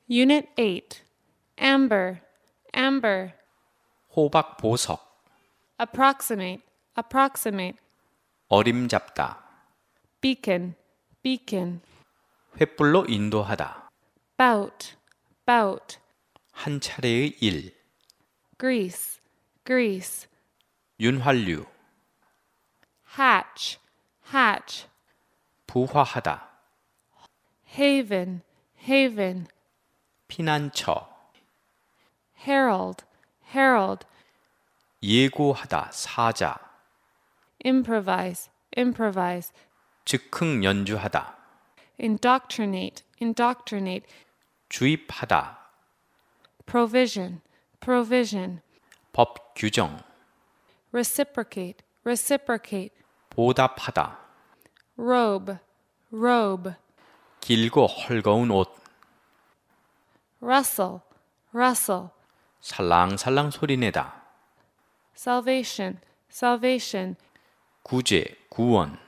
Unit 8. Amber, amber. 호박 보석, Approximate, approximate. 어림잡다, Beacon, beacon. 횃불로 인도하다, Bout, bout. 한 차례의 일, Grease, grease. 윤활유, Hatch, hatch. 부화하다, Haven, haven. 피난처, Herald, herald. 예고하다, 사자, Improvise, improvise. 즉흥 연주하다, Indoctrinate, indoctrinate. 주입하다, Provision, provision. 법 규정, Reciprocate, reciprocate. 보답하다, Robe, robe. 길고 헐거운 옷, Rustle, rustle. 살랑살랑 소리내다, Salvation, salvation. 구제, 구원,